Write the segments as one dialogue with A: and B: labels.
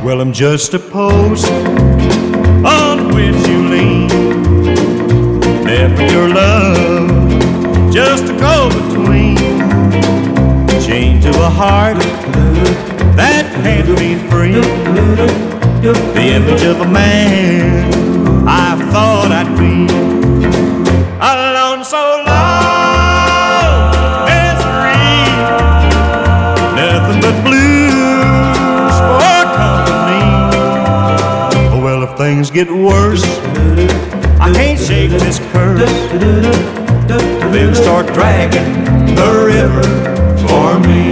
A: Well, I'm just a post on which you lean. Never your love, just a go-between. Change of a heart that can't be free. The image of a man I thought I'd be. Alone so long, misery, nothing but blues for company. Well, if things get worse, I can't shake this curse. Then start dragging the river for me.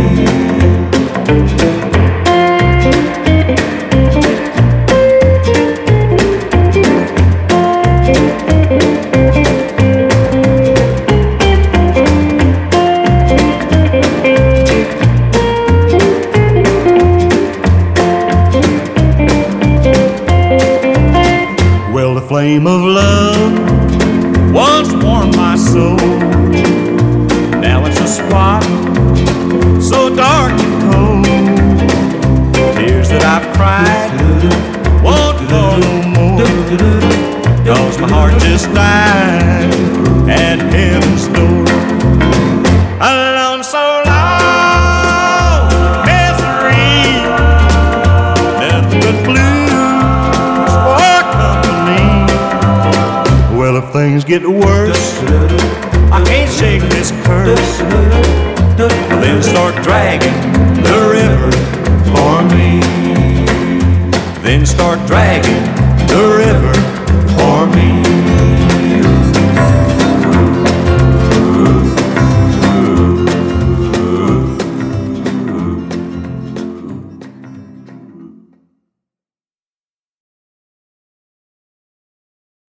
A: Well, the flame of love once warmed my soul. Now it's a spot so dark and cold. Tears that I've cried won't fall no more, 'cause my heart just died at heaven's door. Alone so long, misery, nothing but blues for company. Well, if things get worse, I can't shake this curse. Then start dragging the river for me. Then start dragging